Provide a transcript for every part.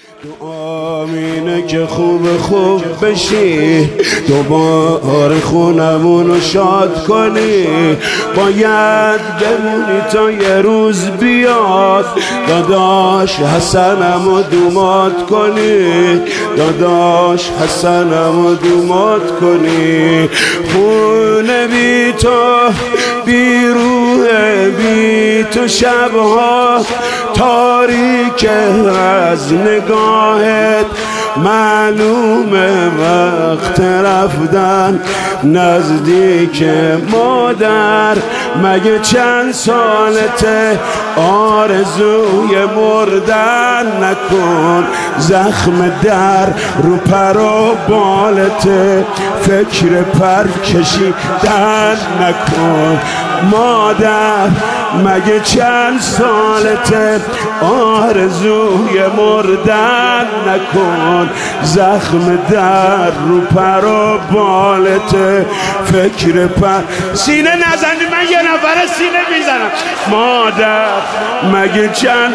دعا اینه که خوب بشی، دوباره خونمونو شاد کنی. باید بمونی تا یه روز بیاد، داداش حسنمو دومات کنی، داداش حسنمو دومات کنی. خونه بی تو بی روحه، بی تو شبها تاریک از نگاهت، معلومه وقت رفتن نزدیک. مادر مگه چند سالته، آرزوی مردن نکن. زخم در رو پر و بالته، فکر پر کشیدن نکن. مادر مگه چند سالته، آرزوی مردن نکن. زخم در رو پر و بالته، فکر پر. سینه نزنی، من یه نفر سینه میزنم. مادر مگه چند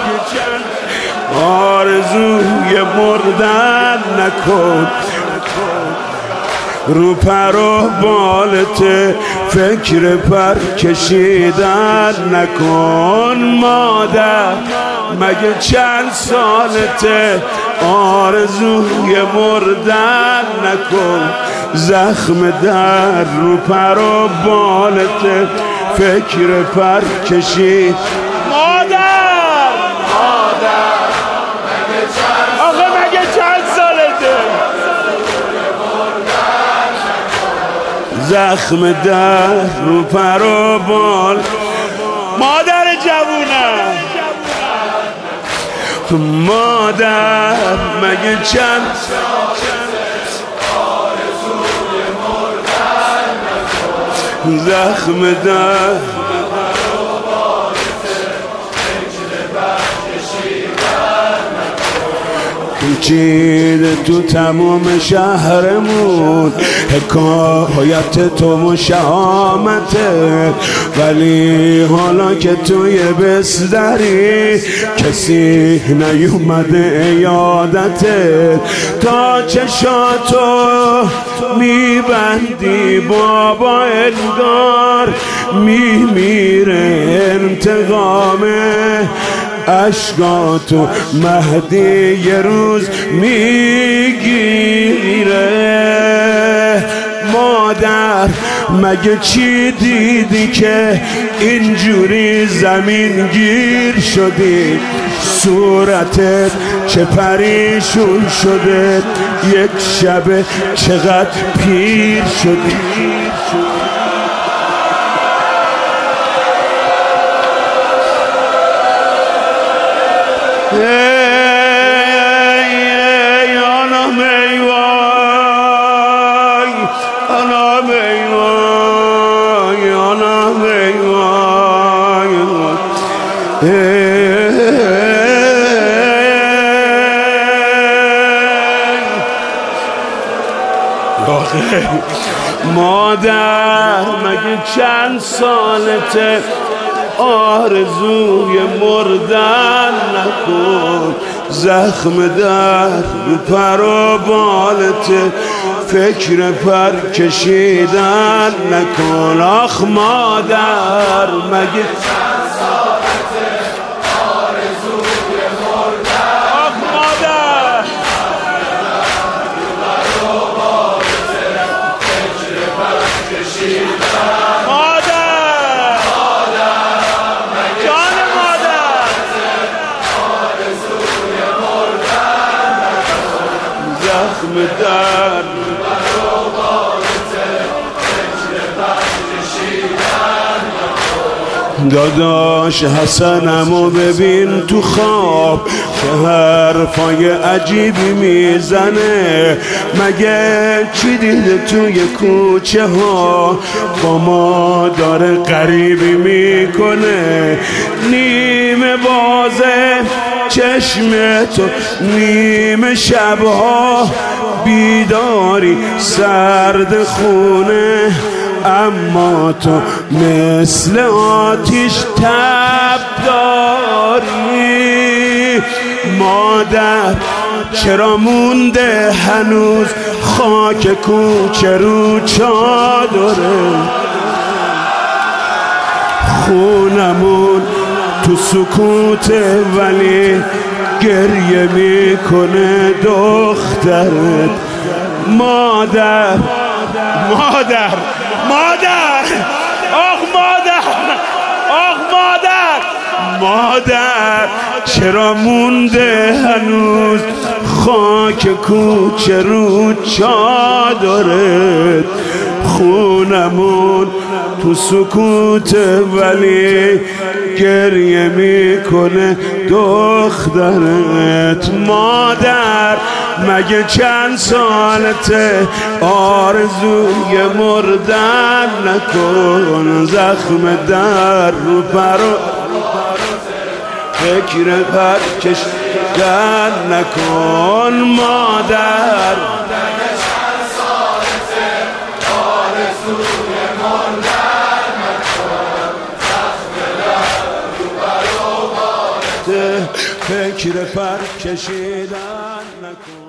آرزوی مردن نکن. رو پر و بالته، فکر پر کشیدن نکن. مادر مگه چند سالته، آرزوی مردن نکن. زخم در رو پر و بالته، فکر پر کشید. مادر مگه چند، آخه مگه چند سالته، زخم در رو پر و بال. مادر جوونم، مادر مگه چند آرزوی مردن نکن. زخم در چید تو تمام شهرمون، حکایت تو و شهامته. ولی حالا که توی بستری، کسی نیومده یادته. تا چشاتو میبندی بابا، انگار میمیره انتقامه. عشقاتو مهدی یه روز میگیره. مادر مگه چی دیدی که اینجوری زمین گیر شدی؟ صورتت چه پریشون شده، یک شب چقدر پیر شدی. مادر مگه چند سالته، آرزوی مردن نکن. زخم در پر و بالته، فکر پر کشیدن نکن. آخ مادر مگه چند سالته، آرزوی مردن. آخ مادر پر و بالته، فکر پر کشیدن. زخم در داداش حسنمو ببین تو خواب، چه حرفای عجیبی میزنه. مگه چی دیده توی کوچه ها، با ما داره غریبی میکنه. نیمه بازه چشم تو، نیمه شبها بیداری سرد خونه. اما تو مثل آتیش تب داری. مادر چرا مونده هنوز خاک کوچه رو چادره؟ خونمون تو سکوته ولی گریه میکنه دخترت. مادر مادر مادر آخ مادر آخ مادر مادر چرا مونده هنوز خاک کوچه رو چادرت؟ خونمون تو سکوت ولی گریه میکنه دخترت. مادر مگه چند سالته آرزوی مردن نکن، زخم در رو پرو فکر پرکشیدن نکن. مادر فکر پر کشیدن نکن.